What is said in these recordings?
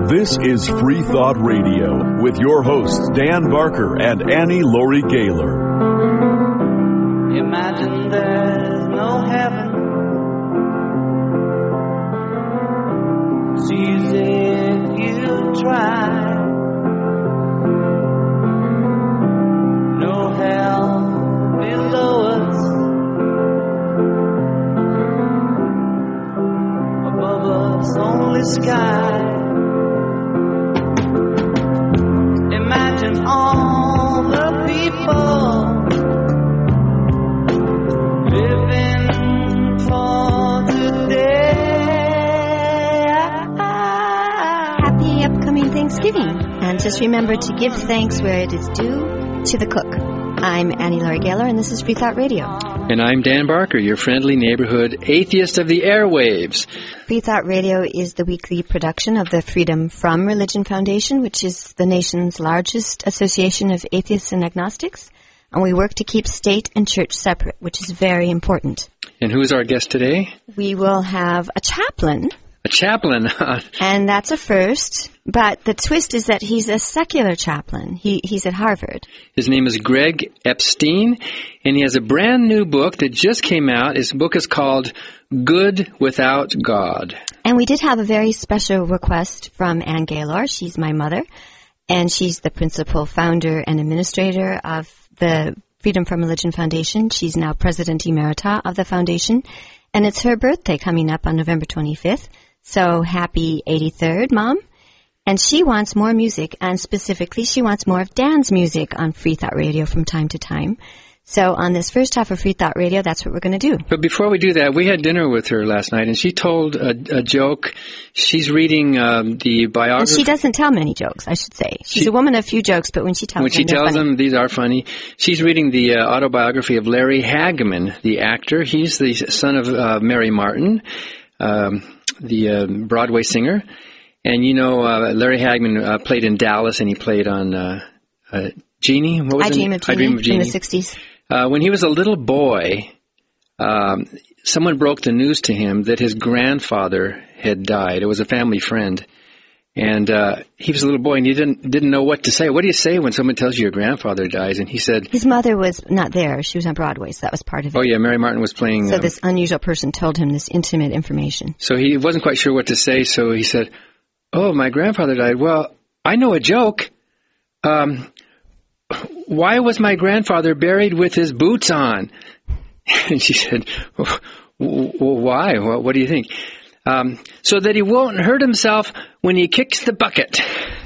This is Free Thought Radio with your hosts Dan Barker and Annie Laurie Gaylor. Imagine there's no heaven. Sees if you try. No hell below us. Above us only sky. Imagine all the people living for today. Happy upcoming Thanksgiving. And just remember to give thanks where it is due to the cook. I'm Annie Laurie Gaylor, and this is Free Thought Radio. And I'm Dan Barker, your friendly neighborhood atheist of the airwaves. Free Thought Radio is the weekly production of the Freedom From Religion Foundation, which is the nation's largest association of atheists and agnostics. And we work to keep state and church separate, which is very important. And who's our guest today? We will have a chaplain. A chaplain. And that's a first. But the twist is that he's a secular chaplain. He's at Harvard. His name is Greg Epstein, and he has a brand new book that just came out. His book is called Good Without God. And we did have a very special request from Ann Gaylor. She's my mother, and she's the principal founder and administrator of the Freedom From Religion Foundation. She's now President Emerita of the foundation, and it's her birthday coming up on November 25th. So happy 83rd, Mom. And she wants more music, and specifically she wants more of Dan's music on Free Thought Radio from time to time. So on this first half of Free Thought Radio, that's what we're going to do. But before we do that, we had dinner with her last night, and she told a joke. She's reading the biography. And she doesn't tell many jokes, I should say. She's a woman of few jokes, but when she tells them, these are funny. She's reading the autobiography of Larry Hagman, the actor. He's the son of Mary Martin, the Broadway singer. And you know, Larry Hagman played in Dallas, and he played on Jeannie. What was I Dream of Jeannie in the 60s. When he was a little boy, someone broke the news to him that his grandfather had died. It was a family friend. And he was a little boy, and he didn't know what to say. What do you say when someone tells you your grandfather dies? And he said... His mother was not there. She was on Broadway, so that was part of it. Oh, yeah, Mary Martin was playing... So this unusual person told him this intimate information. So he wasn't quite sure what to say, so he said, "Oh, my grandfather died. Well, I know a joke. Why was my grandfather buried with his boots on?" And she said, "Why? What do you think?" "So that he won't hurt himself when he kicks the bucket."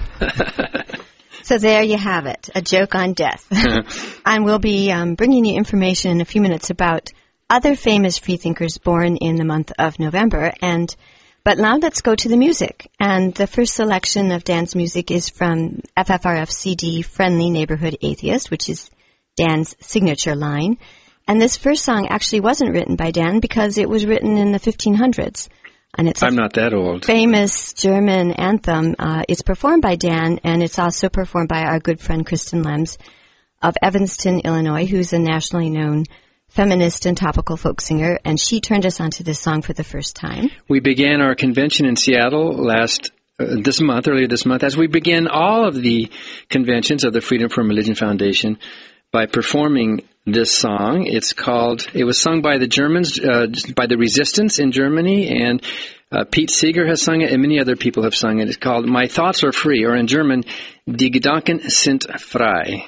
So there you have it, a joke on death. And we'll be bringing you information in a few minutes about other famous freethinkers born in the month of November. But now let's go to the music. And the first selection of Dan's music is from FFRF CD Friendly Neighborhood Atheist, which is Dan's signature line. And this first song actually wasn't written by Dan because it was written in the 1500s. And it's I'm not that old. Famous German anthem. It's performed by Dan, and it's also performed by our good friend Kristen Lems of Evanston, Illinois, who's a nationally known feminist and topical folk singer, and she turned us onto this song for the first time. We began our convention in Seattle earlier this month, as we begin all of the conventions of the Freedom From Religion Foundation by performing this song. It was sung by the Germans, by the Resistance in Germany, and Pete Seeger has sung it, and many other people have sung it. It's called My Thoughts Are Free, or in German, Die Gedanken sind frei.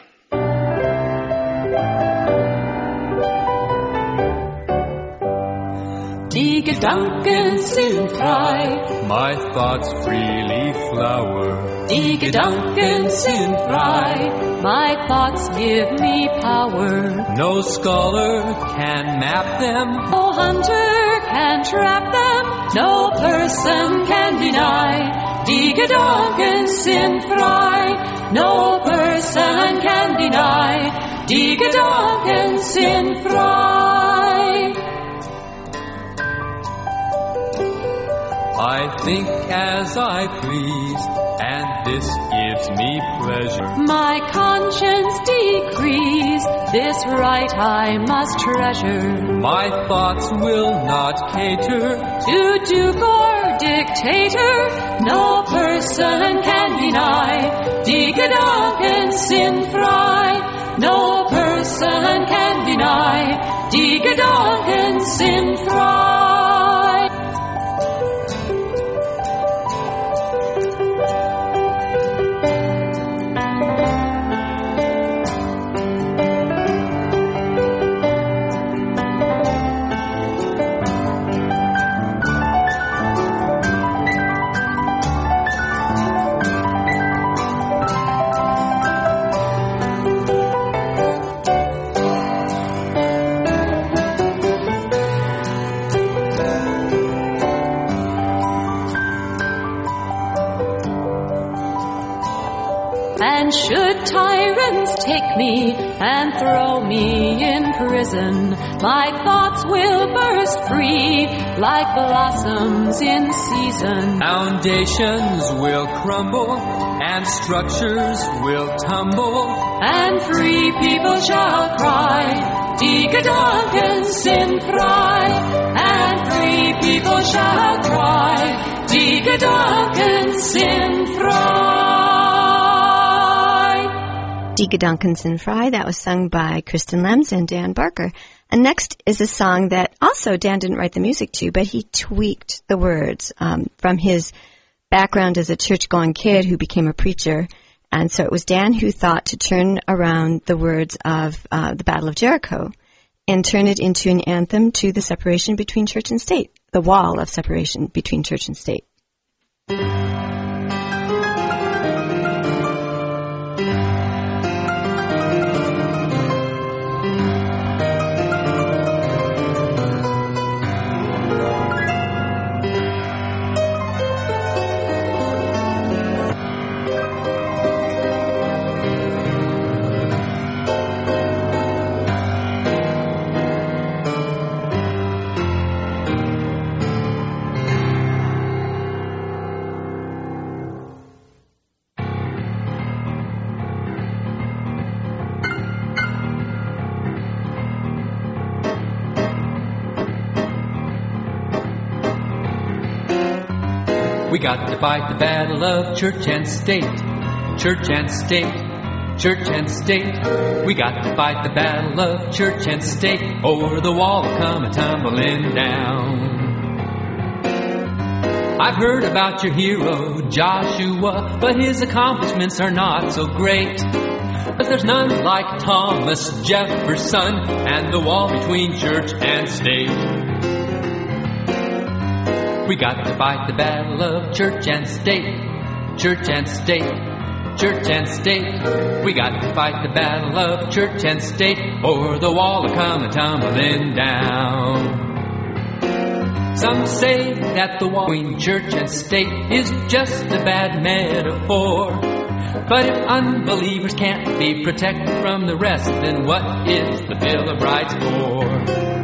Die Gedanken sind frei. My thoughts freely flower. Die Gedanken sind frei. My thoughts give me power. No scholar can map them. No hunter can trap them. No person can deny. Die Gedanken sind frei. No person can deny. Die Gedanken sind frei. I think as I please, and this gives me pleasure. My conscience decrees, this right I must treasure. My thoughts will not cater to duke or dictator no person can deny. Digadonken sin frei, no person can deny. Digadonken sin frei. And should tyrants take me and throw me in prison, my thoughts will burst free like blossoms in season. Foundations will crumble and structures will tumble, And free people shall cry, Digadonken sin frei. And free people shall cry, Digadonken sin frei. Digadonken sin frei, that was sung by Kristen Lems and Dan Barker. And next is a song that also Dan didn't write the music to, but he tweaked the words from his background as a church-going kid who became a preacher. And so it was Dan who thought to turn around the words of the Battle of Jericho and turn it into an anthem to the separation between church and state, the wall of separation between church and state. we got to fight the battle of church and state. Church and state, church and state. We got to fight the battle of church and state. Over the wall come a-tumbling down. I've heard about your hero, Joshua, but his accomplishments are not so great. But there's none like Thomas Jefferson and the wall between church and state. We got to fight the battle of church and state. Church and state, church and state. We got to fight the battle of church and state, or the wall will come a-tumbling down. Some say that the wall between church and state is just a bad metaphor. But if unbelievers can't be protected from the rest, then what is the Bill of Rights for?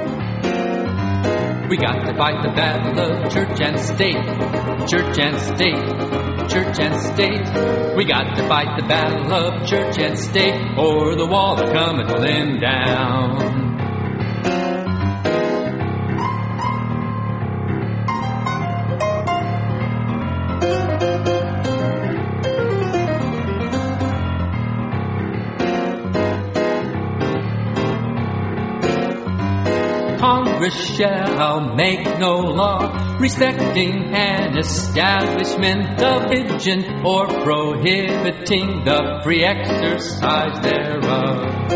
We got to fight the battle of church and state. Church and state, church and state. We got to fight the battle of church and state, or the wall will come a-tumbling down. Congress shall make no law respecting an establishment of religion or prohibiting the free exercise thereof.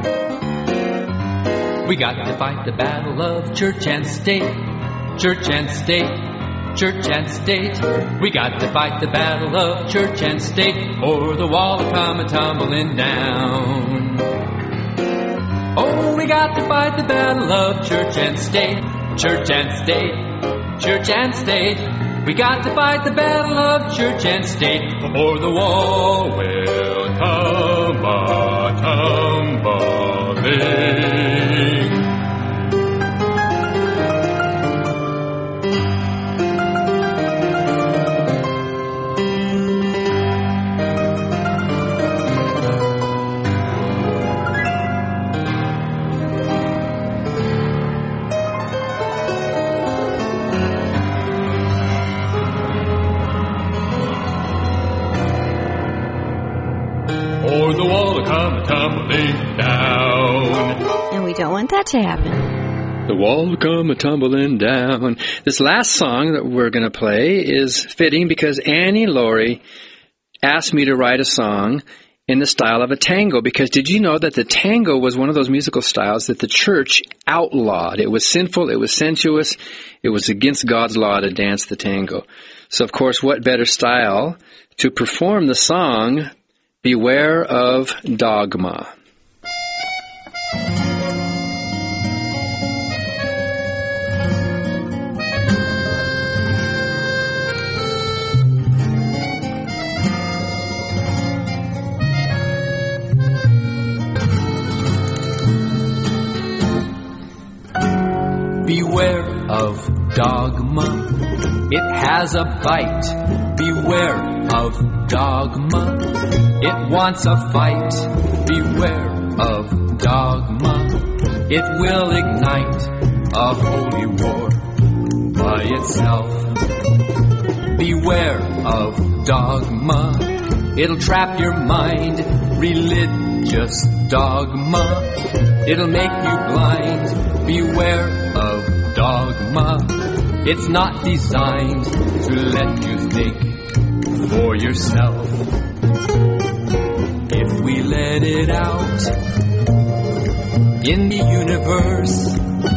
We got to fight the battle of church and state. Church and state, church and state. We got to fight the battle of church and state, or the wall will come a-tumbling down. Oh, we got to fight the battle of church and state. Church and state, church and state. We got to fight the battle of church and state, or the wall will come a-tumbling. or the wall will come tumbling down. And we don't want that to happen. The wall will come tumbling down. This last song that we're going to play is fitting because Annie Laurie asked me to write a song in the style of a tango, because did you know that the tango was one of those musical styles that the church outlawed? It was sinful, it was sensuous, it was against God's law to dance the tango. So, of course, what better style to perform the song, Beware of Dogma. Beware of dogma, it has a bite. Beware of dogma, it wants a fight. Beware of dogma, it will ignite a holy war by itself. Beware of dogma, it'll trap your mind. Religious dogma, it'll make you blind. Beware of dogma, it's not designed to let you think for yourself. If we let it out in the universe,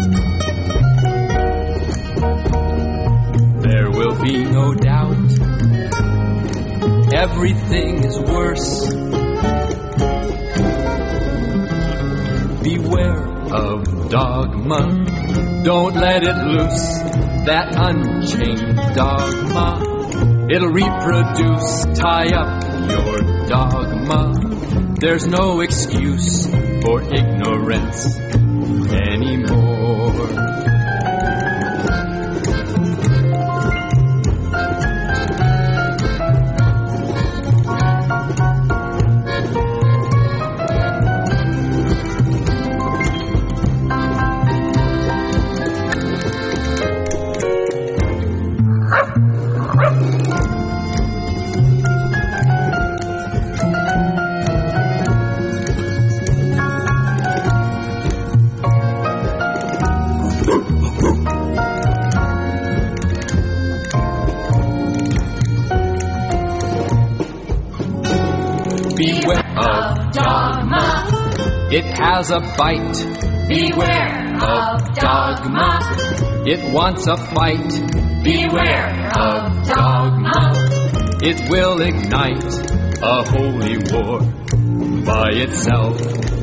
there will be no doubt everything is worse. Beware of dogma, don't let it loose, that unchained dogma. It'll reproduce, tie up your dogma. There's no excuse for ignorance anymore. It has a bite. Beware of dogma. It wants a fight. Beware of dogma. It will ignite a holy war by itself.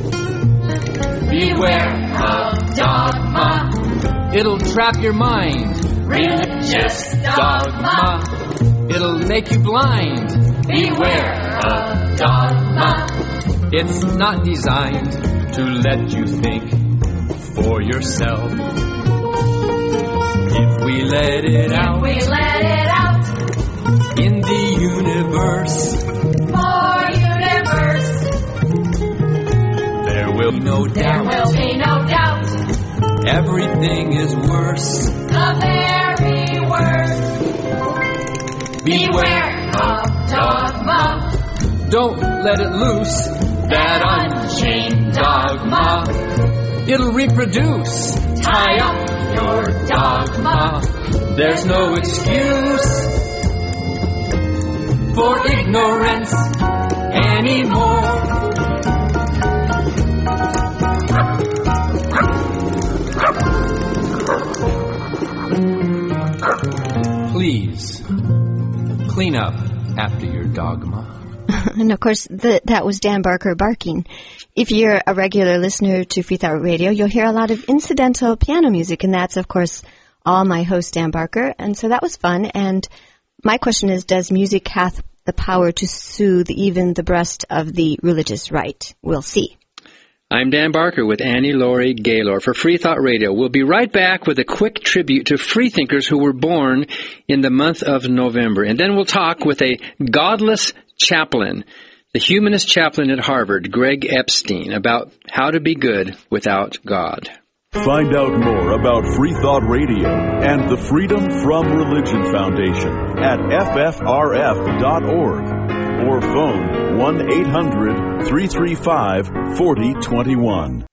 Beware of dogma. It'll trap your mind. Religious dogma. It'll make you blind. Beware of dogma. It's not designed to let you think for yourself. If we let it out, in the universe, there will be no doubt. Everything is worse. The very worst. Beware of dogma. Don't let it loose. That unchained dogma, it'll reproduce, tie up your dogma. There's no excuse for ignorance anymore. Please, clean up after your dogma. And, of course, that was Dan Barker barking. If you're a regular listener to Free Thought Radio, you'll hear a lot of incidental piano music, and that's, of course, all my host, Dan Barker. And so that was fun. And my question is, does music have the power to soothe even the breast of the religious right? We'll see. I'm Dan Barker with Annie Laurie Gaylor for Free Thought Radio. We'll be right back with a quick tribute to freethinkers who were born in the month of November. And then we'll talk with a godless chaplain, the humanist chaplain at Harvard, Greg Epstein, about how to be good without God. Find out more about Free Thought Radio and the Freedom from Religion Foundation at ffrf.org. or phone 1-800-335-4021.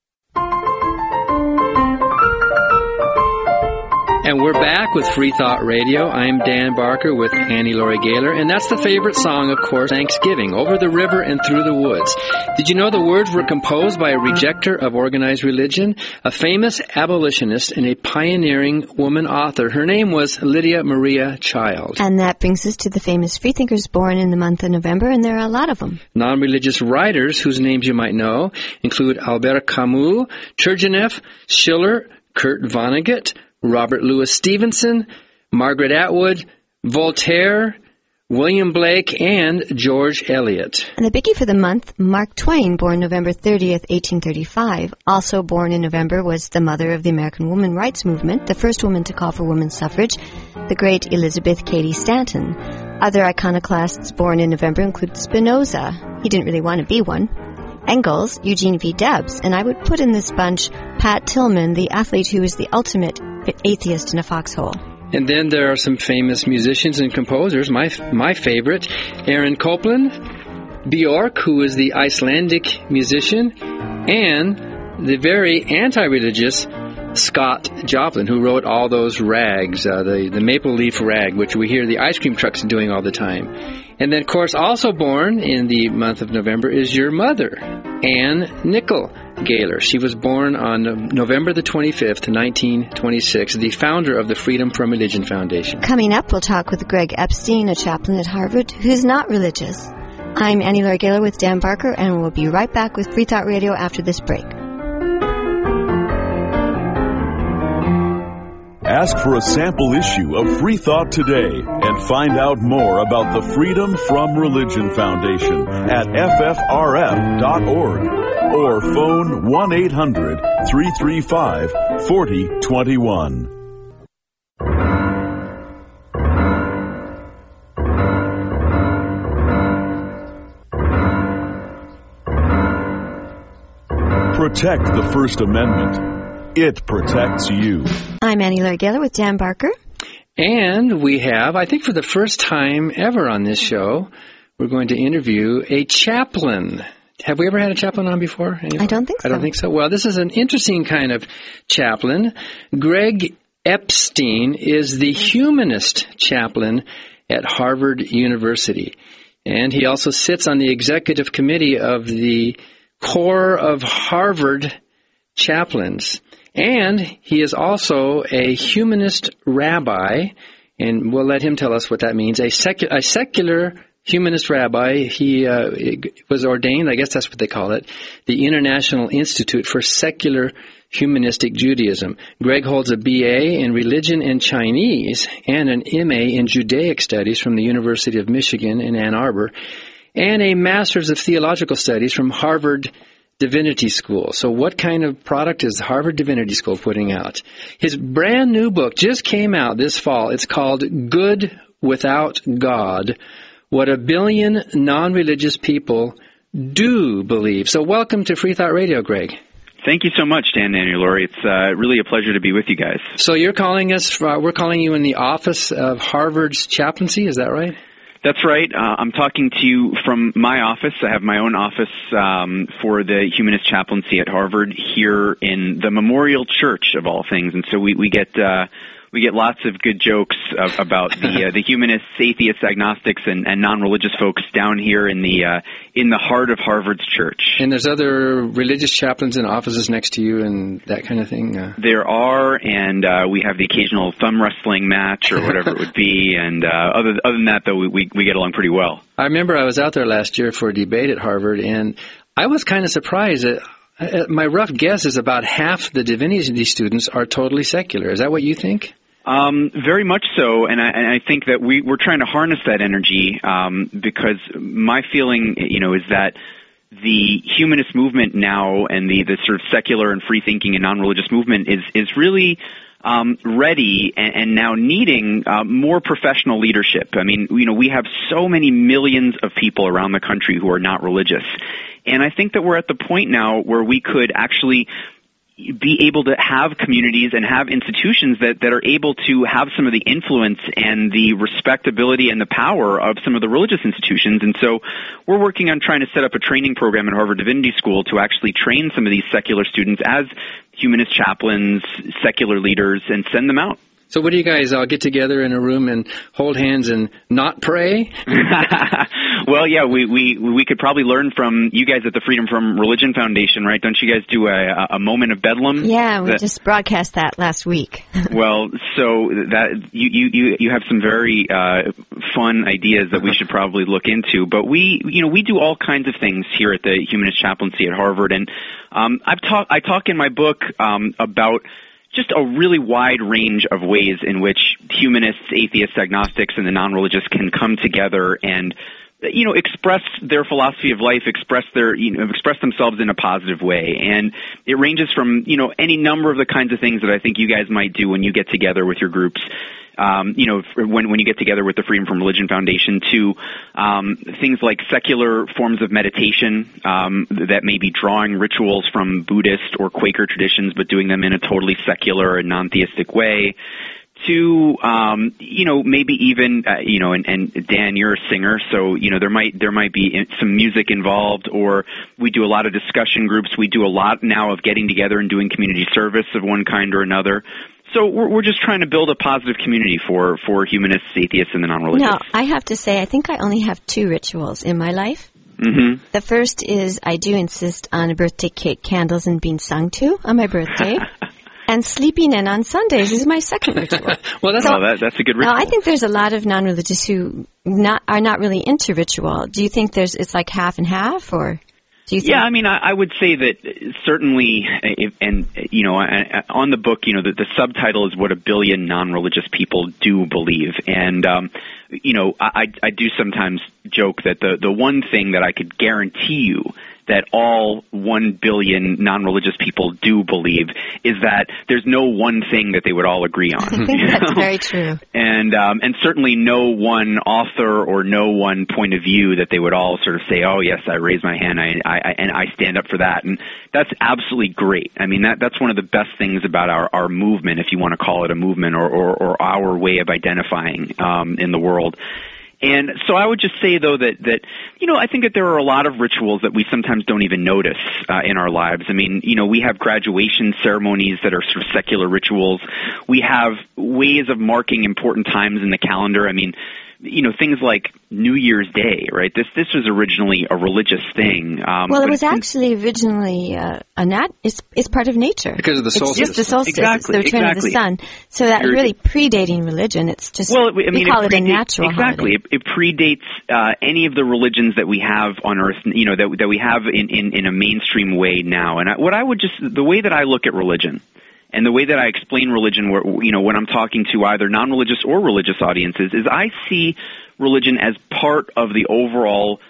And we're back with Free Thought Radio. I'm Dan Barker with Annie Laurie Gaylor, and that's the favorite song, of course, Thanksgiving, Over the River and Through the Woods. Did you know the words were composed by a rejecter of organized religion, a famous abolitionist and a pioneering woman author? Her name was Lydia Maria Child. And that brings us to the famous freethinkers born in the month of November, and there are a lot of them. Non-religious writers whose names you might know include Albert Camus, Turgenev, Schiller, Kurt Vonnegut, Robert Louis Stevenson, Margaret Atwood, Voltaire, William Blake, and George Eliot. And the biggie for the month, Mark Twain, born November 30th, 1835. Also born in November was the mother of the American Woman Rights Movement, the first woman to call for women's suffrage, the great Elizabeth Cady Stanton. Other iconoclasts born in November include Spinoza. He didn't really want to be one. Engels, Eugene V. Debs, and I would put in this bunch Pat Tillman, the athlete who is the ultimate atheist in a foxhole. And then there are some famous musicians and composers. My favorite, Aaron Copland, Björk, who is the Icelandic musician, and the very anti-religious Scott Joplin, who wrote all those rags, the Maple Leaf Rag, which we hear the ice cream trucks doing all the time. And then, of course, also born in the month of November is your mother, Anne Nicol Gaylor. She was born on November the 25th, 1926, the founder of the Freedom from Religion Foundation. Coming up, we'll talk with Greg Epstein, a chaplain at Harvard, who's not religious. I'm Annie Laurie Gaylor with Dan Barker, and we'll be right back with Free Thought Radio after this break. Ask for a sample issue of Free Thought today and find out more about the Freedom from Religion Foundation at ffrf.org or phone 1-800-335-4021. Protect the First Amendment. It protects you. I'm Annie Laurie Gaylor with Dan Barker. And we have, I think for the first time ever on this show, we're going to interview a chaplain. Have we ever had a chaplain on before? Anyone? I don't think so. I don't think so. Well, this is an interesting kind of chaplain. Greg Epstein is the humanist chaplain at Harvard University. And he also sits on the executive committee of the Corps of Harvard Chaplains. And he is also a humanist rabbi, and we'll let him tell us what that means. A secular humanist rabbi. He was ordained, I guess that's what they call it, the International Institute for Secular Humanistic Judaism. Greg holds a BA in Religion and Chinese and an MA in Judaic Studies from the University of Michigan in Ann Arbor, and a Master's of Theological Studies from Harvard Divinity School. So what kind of product is Harvard Divinity School putting out? His brand new book just came out this fall. It's called Good Without God, What a Billion Non-Religious People Do Believe. So welcome to Free Thought Radio, Greg. Thank you so much, Dan and Annie Laurie. It's really a pleasure to be with you guys. So you're calling us, we're calling you in the office of Harvard's chaplaincy, is that right? That's right. I'm talking to you from my office. I have my own office for the Humanist Chaplaincy at Harvard here in the Memorial Church, of all things. And so we get lots of good jokes about the humanists, atheists, agnostics, and non-religious folks down here in the heart of Harvard's church. And there's other religious chaplains in offices next to you and that kind of thing? There are, and we have the occasional thumb wrestling match or whatever it would be. And other than that, though, we get along pretty well. I remember I was out there last year for a debate at Harvard, and I was kind of surprised that my rough guess is about half the divinity students are totally secular. Is that what you think? Very much so, and I think that we're trying to harness that energy because my feeling, is that the humanist movement now and the sort of secular and free-thinking and non-religious movement is really ready and now needing more professional leadership. I mean, we have so many millions of people around the country who are not religious, and I think that we're at the point now where we could actually be able to have communities and have institutions that are able to have some of the influence and the respectability and the power of some of the religious institutions. And so we're working on trying to set up a training program at Harvard Divinity School to actually train some of these secular students as humanist chaplains, secular leaders, and send them out. So what do you guys all get together in a room and hold hands and not pray? Well, yeah, we could probably learn from you guys at the Freedom from Religion Foundation, right? Don't you guys do a moment of bedlam? Yeah, we just broadcast that last week. Well, so that you have some very fun ideas that we should probably look into. But we do all kinds of things here at the Humanist Chaplaincy at Harvard, and I talk in my book about just a really wide range of ways in which humanists, atheists, agnostics, and the non-religious can come together and, express their philosophy of life, express themselves in a positive way. And it ranges from, any number of the kinds of things that I think you guys might do when you get together with your groups. When you get together with the Freedom from Religion Foundation, to things like secular forms of meditation that may be drawing rituals from Buddhist or Quaker traditions, but doing them in a totally secular and non-theistic way, to maybe even and Dan, you're a singer, so there might be some music involved, or we do a lot of discussion groups. We do a lot now of getting together and doing community service of one kind or another. So we're just trying to build a positive community for humanists, atheists, and the non-religious. Now, I have to say, I think I only have 2 rituals in my life. Mm-hmm. The first is I do insist on birthday cake, candles, and being sung to on my birthday. And sleeping in on Sundays is my second ritual. Well, that's a good ritual. Now, I think there's a lot of non-religious who are not really into ritual. Do you think it's like half and half, or? Yeah, I mean, I would say that certainly, on the book, the subtitle is "What a Billion Non-Religious People Do Believe," and I do sometimes joke that the one thing that I could guarantee you that all 1 billion non-religious people do believe is that there's no one thing that they would all agree on. I think that's very true. And certainly no one author or no one point of view that they would all sort of say, oh, yes, I raise my hand and I stand up for that. And that's absolutely great. I mean, that's one of the best things about our movement, if you want to call it a movement, or our way of identifying in the world. And so I would just say, though, that I think that there are a lot of rituals that we sometimes don't even notice in our lives. I mean, we have graduation ceremonies that are sort of secular rituals. We have ways of marking important times in the calendar. I mean, things like New Year's Day, right? This was originally a religious thing. Well, it was actually originally it's part of nature. Because of the solstice. It's just the solstice. Exactly, it's the return of the sun. So that really predating religion. It's just, we call it a natural exactly. holiday. It predates any of the religions that we have on Earth, that we have in a mainstream way now. And the way that I look at religion, and the way that I explain religion, when I'm talking to either non-religious or religious audiences, is I see religion as part of the overall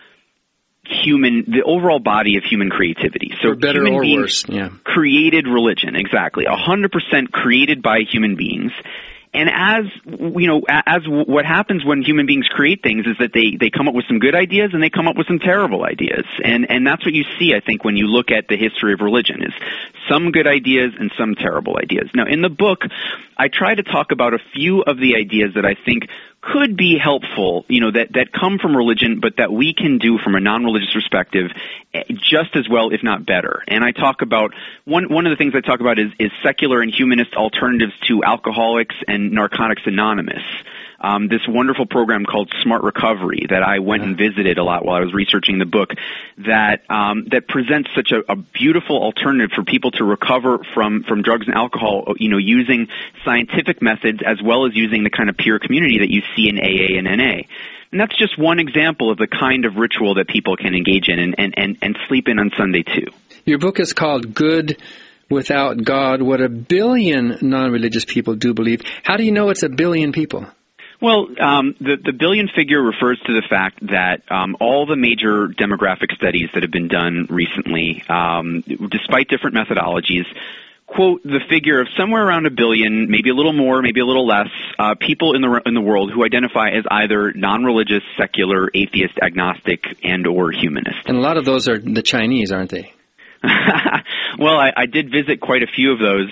body of human creativity. So for better or worse, yeah. Created religion, exactly, 100% created by human beings. And as what happens when human beings create things is that they come up with some good ideas and they come up with some terrible ideas. And that's what you see, I think, when you look at the history of religion, is some good ideas and some terrible ideas. Now, in the book, I try to talk about a few of the ideas that I think could be helpful, that come from religion, but that we can do from a non-religious perspective just as well, if not better. And I talk about, one of the things I talk about is secular and humanist alternatives to Alcoholics and Narcotics Anonymous. This wonderful program called Smart Recovery that I went and visited a lot while I was researching the book, that presents such a beautiful alternative for people to recover from drugs and alcohol, using scientific methods as well as using the kind of peer community that you see in AA and NA. And that's just one example of the kind of ritual that people can engage in and sleep in on Sunday too. Your book is called Good Without God, What a Billion Non-Religious People Do Believe. How do you know it's a billion people? Well, the billion figure refers to the fact that all the major demographic studies that have been done recently, despite different methodologies, quote the figure of somewhere around a billion, maybe a little more, maybe a little less, people in the world who identify as either non-religious, secular, atheist, agnostic, and or humanist. And a lot of those are the Chinese, aren't they? Well, I did visit quite a few of those,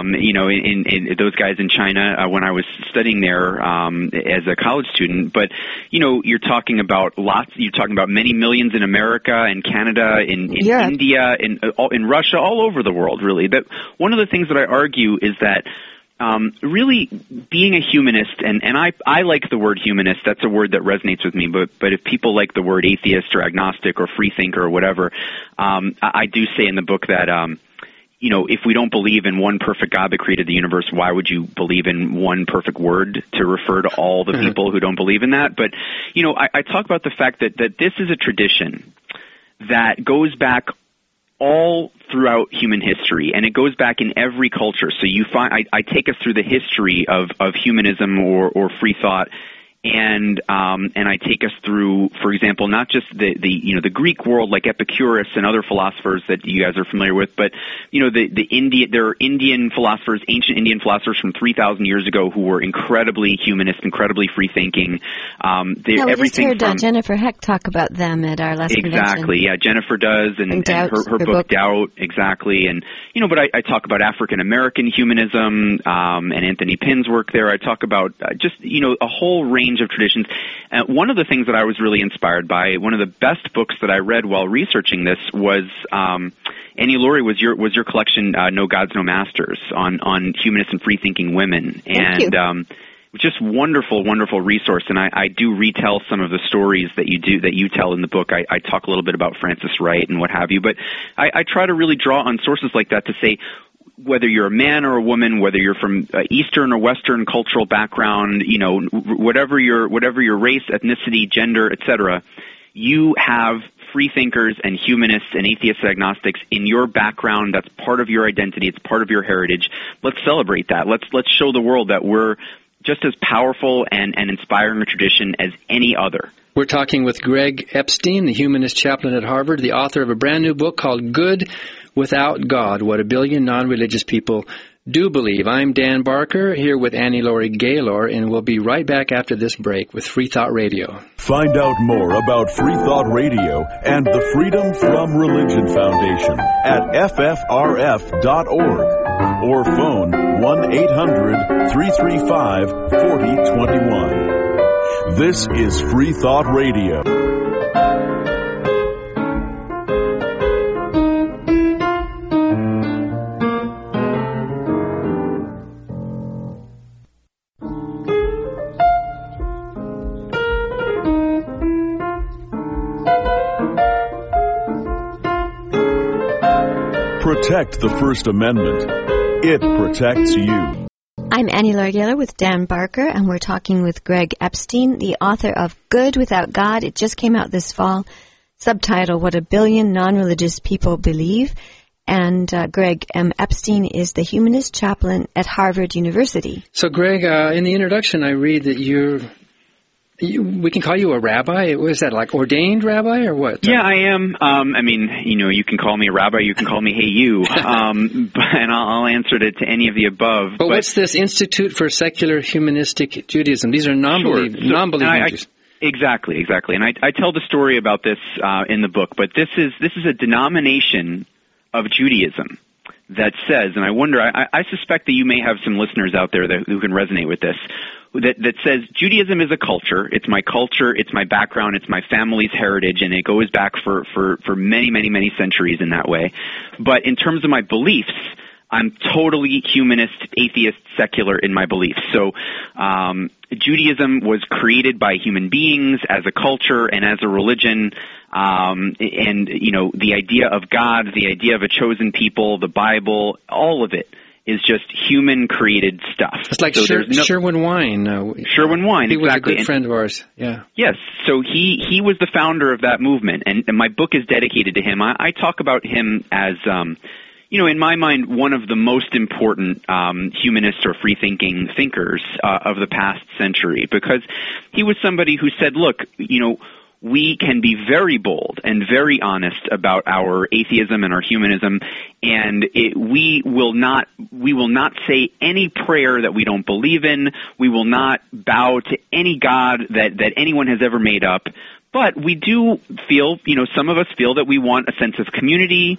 in those guys in China when I was studying there as a college student. But, you're talking about many millions in America and Canada, in India, in Russia, all over the world, really. But one of the things that I argue is that really being a humanist, and I like the word humanist, that's a word that resonates with me, but if people like the word atheist or agnostic or freethinker or whatever, I do say in the book that, if we don't believe in one perfect God that created the universe, why would you believe in one perfect word to refer to all the people who don't believe in that? But, I talk about the fact that this is a tradition that goes back all throughout human history, and it goes back in every culture. So you find I take us through the history of humanism or free thought, and I take us through, for example, not just the Greek world like Epicurus and other philosophers that you guys are familiar with, but there are Indian philosophers, ancient Indian philosophers from 3,000 years ago who were incredibly humanist, incredibly free thinking. We just heard Jennifer Heck talk about them at our last convention. Exactly, yeah, Jennifer does, and her book Doubt, exactly, and but I talk about African American humanism and Anthony Pinn's work there. I talk about just a whole range of traditions. One of the things that I was really inspired by, one of the best books that I read while researching this was Annie Laurie was your collection, No Gods, No Masters, on humanist and free thinking women, and just wonderful resource. And I do retell some of the stories that you tell in the book. I talk a little bit about Frances Wright and what have you, but I try to really draw on sources like that to say, whether you're a man or a woman, whether you're from Eastern or Western cultural background, whatever your race, ethnicity, gender, etc., you have free thinkers and humanists and atheists and agnostics in your background. That's part of your identity. It's part of your heritage. Let's celebrate that. Let's show the world that we're just as powerful and inspiring a tradition as any other. We're talking with Greg Epstein, the humanist chaplain at Harvard, the author of a brand new book called Good Without God, What a Billion Non-Religious People Do Believe. I'm Dan Barker, here with Annie Laurie Gaylor, and we'll be right back after this break with Free Thought Radio. Find out more about Free Thought Radio and the Freedom from Religion Foundation at ffrf.org or phone 1-800-335-4021. This is Free Thought Radio. Protect the First Amendment. It protects you. I'm Annie Laurie Gaylor with Dan Barker, and we're talking with Greg Epstein, the author of Good Without God. It just came out this fall. Subtitle, What a Billion Non-Religious People Believe. And Greg M. Epstein is the humanist chaplain at Harvard University. So, Greg, in the introduction, I read that we can call you a rabbi. Was that like ordained rabbi or what? Yeah, I am. You can call me a rabbi. You can call me hey you. And I'll answer to any of the above. But what's this Institute for Secular Humanistic Judaism? These are non-believers. Exactly. And I tell the story about this in the book. But this is a denomination of Judaism that says, and I wonder, I suspect that you may have some listeners out there who can resonate with this, that says Judaism is a culture. It's my culture. It's my background. It's my family's heritage, and it goes back for many, many, many centuries in that way. But in terms of my beliefs, I'm totally humanist, atheist, secular in my beliefs. So Judaism was created by human beings as a culture and as a religion. And, the idea of God, the idea of a chosen people, the Bible, all of it is just human-created stuff. It's like Sherwin Wine. Sherwin Wine, he exactly. was a good friend of ours, yeah. Yes, so he was the founder of that movement, and my book is dedicated to him. I talk about him as, in my mind, one of the most important humanist or free-thinking thinkers of the past century, because he was somebody who said, look, we can be very bold and very honest about our atheism and our humanism, and we will not say any prayer that we don't believe in. We will not bow to any god that anyone has ever made up. But we do feel, some of us feel that we want a sense of community,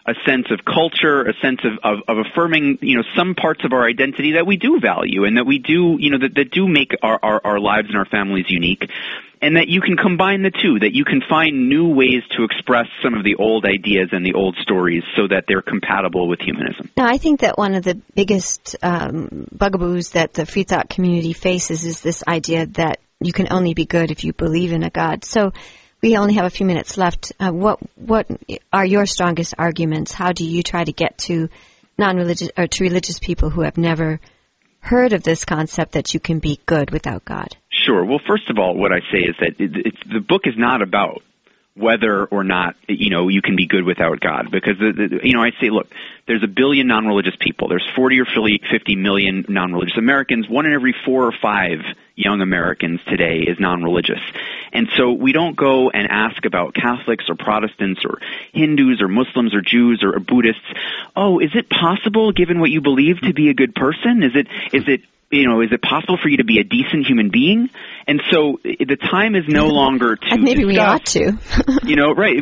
a sense of culture, a sense of affirming, some parts of our identity that we do value and that we do, that do make our lives and our families unique. And that you can combine the two, that you can find new ways to express some of the old ideas and the old stories so that they're compatible with humanism. Now, I think that one of the biggest bugaboos that the free thought community faces is this idea that you can only be good if you believe in a God. So we only have a few minutes left. What are your strongest arguments? How do you try to get to non-religious or to religious people who have never heard of this concept that you can be good without God? Sure. Well, first of all, what I say is that the book is not about whether or not, you can be good without God. Because, I say, look, there's 1 billion non-religious people. There's 40 or 50 million non-religious Americans. 1 in every 4 or 5 young Americans today is non-religious. And so we don't go and ask about Catholics or Protestants or Hindus or Muslims or Jews or Buddhists. Oh, is it possible, given what you believe, to be a good person? Is it possible for you to be a decent human being? And so the time is no longer to maybe discuss, we ought to. Right.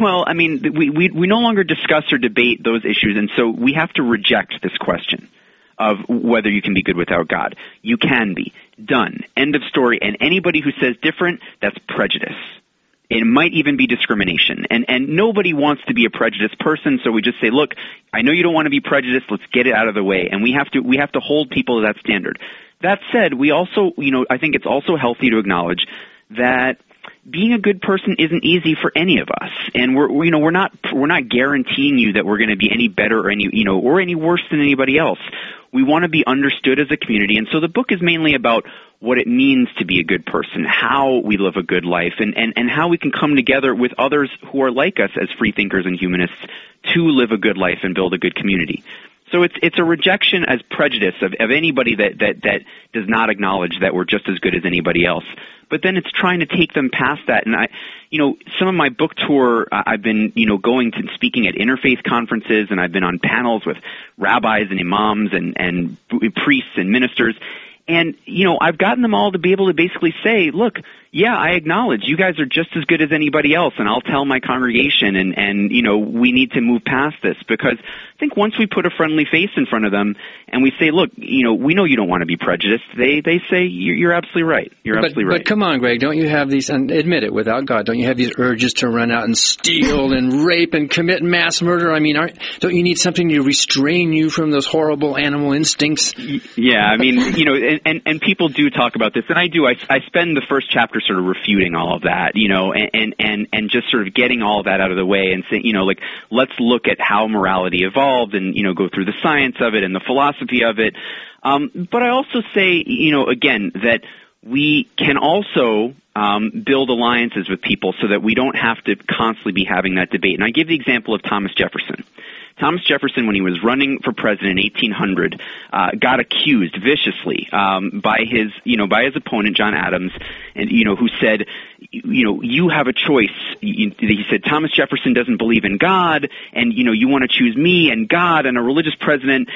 We no longer discuss or debate those issues, and so we have to reject this question of whether you can be good without God. You can be. Done. End of story. And anybody who says different, that's prejudice. It might even be discrimination. And nobody wants to be a prejudiced person, so we just say, look, I know you don't want to be prejudiced, let's get it out of the way. And we have to hold people to that standard. That said, we also, I think it's also healthy to acknowledge that being a good person isn't easy for any of us. And we're not guaranteeing you that we're going to be any better or any worse than anybody else. We want to be understood as a community. And so the book is mainly about what it means to be a good person, how we live a good life, and how we can come together with others who are like us as free thinkers and humanists to live a good life and build a good community. So it's a rejection as prejudice of anybody that does not acknowledge that we're just as good as anybody else. But then it's trying to take them past that. And some of my book tour, I've been, going to speaking at interfaith conferences, and I've been on panels with rabbis and imams and priests and ministers. And, I've gotten them all to be able to basically say, look, yeah, I acknowledge you guys are just as good as anybody else, and I'll tell my congregation, and we need to move past this, because I think once we put a friendly face in front of them and we say, look, we know you don't want to be prejudiced, they say, you're absolutely right. Absolutely right. But come on, Greg, don't you have these, and admit it, without God, don't you have these urges to run out and steal and rape and commit mass murder? I mean, don't you need something to restrain you from those horrible animal instincts? Yeah, I mean, and people do talk about this, and I do. I spend the first chapter sort of refuting all of that, and just sort of getting all of that out of the way and saying, let's look at how morality evolved and, go through the science of it and the philosophy of it. But I also say, again, that we can also build alliances with people so that we don't have to constantly be having that debate. And I give the example of Thomas Jefferson. Thomas Jefferson, when he was running for president in 1800, got accused viciously by his opponent, John Adams, and who said, you have a choice. He said, Thomas Jefferson doesn't believe in God, and you want to choose me and God and a religious president,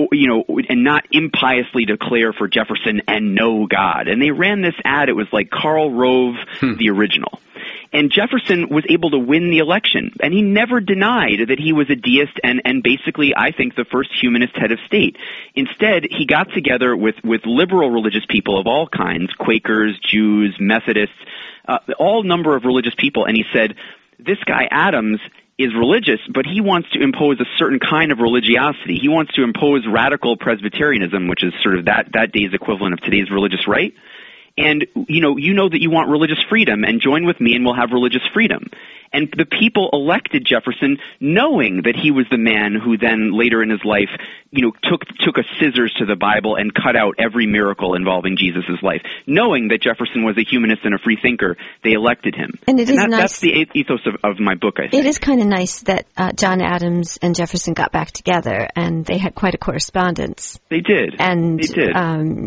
and not impiously declare for Jefferson and no God. And they ran this ad. It was like Karl Rove, the original. And Jefferson was able to win the election, and he never denied that he was a deist and basically, I think, the first humanist head of state. Instead, he got together with liberal religious people of all kinds, Quakers, Jews, Methodists, all number of religious people, and he said, this guy Adams is religious, but he wants to impose a certain kind of religiosity. He wants to impose radical Presbyterianism, which is sort of that day's equivalent of today's religious right. And, you know that you want religious freedom, and join with me and we'll have religious freedom. And the people elected Jefferson knowing that he was the man who then later in his life, took a scissors to the Bible and cut out every miracle involving Jesus' life. Knowing that Jefferson was a humanist and a free thinker, they elected him. And nice. That's the ethos of my book, I think. It is kind of nice that John Adams and Jefferson got back together, and they had quite a correspondence. They did. And they did.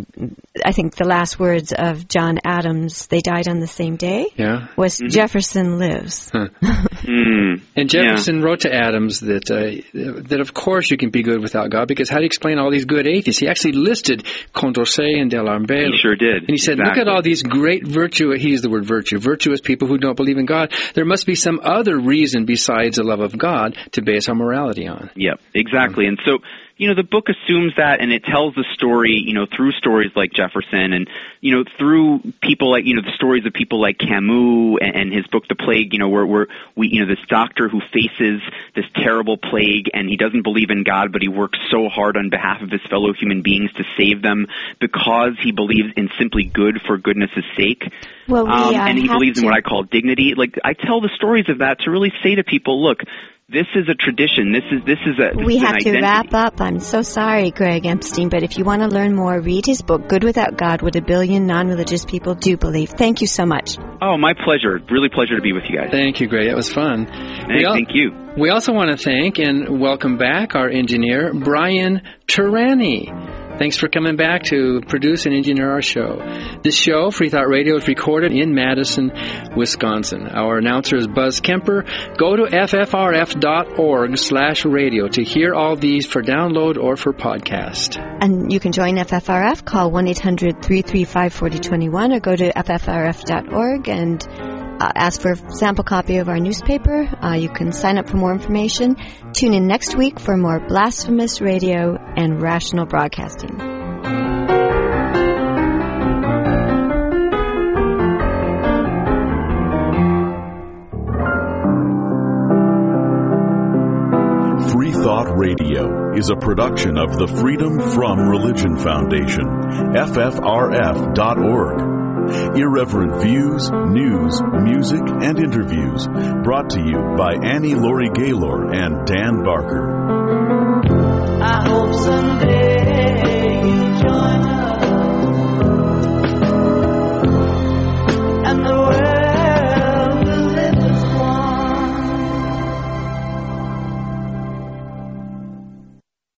I think the last words of John Adams, they died on the same day, was Jefferson lives. Huh. And Jefferson wrote to Adams that of course you can be good without God, because how do you explain all these good atheists? He actually listed Condorcet and D'Alembert. He sure did. And he said, look at all these great he used the word virtuous people who don't believe in God. There must be some other reason besides the love of God to base our morality on. Yep, exactly. And so, the book assumes that, and it tells the story, through stories like Jefferson and, through people like, the stories of people like Camus and his book, The Plague, where this doctor who faces this terrible plague and he doesn't believe in God, but he works so hard on behalf of his fellow human beings to save them because he believes in simply good for goodness' sake. Well, and he believes in what I call dignity. Like, I tell the stories of that to really say to people, look, this is a tradition. We have to wrap up. I'm so sorry, Greg Epstein, but if you want to learn more, read his book, Good Without God, What a Billion Non-Religious People Do Believe. Thank you so much. Oh, my pleasure. Really pleasure to be with you guys. Thank you, Greg. That was fun. Thank you. We also want to thank and welcome back our engineer, Brian Turani. Thanks for coming back to produce and engineer our show. This show, Free Thought Radio, is recorded in Madison, Wisconsin. Our announcer is Buzz Kemper. Go to ffrf.org/radio to hear all these for download or for podcast. And you can join FFRF. Call 1-800-335-4021 or go to ffrf.org and ask for a sample copy of our newspaper. You can sign up for more information. Tune in next week for more blasphemous radio and rational broadcasting. Free Thought Radio is a production of the Freedom From Religion Foundation, FFRF.org. Irreverent views, news, music, and interviews brought to you by Annie Laurie Gaylor and Dan Barker.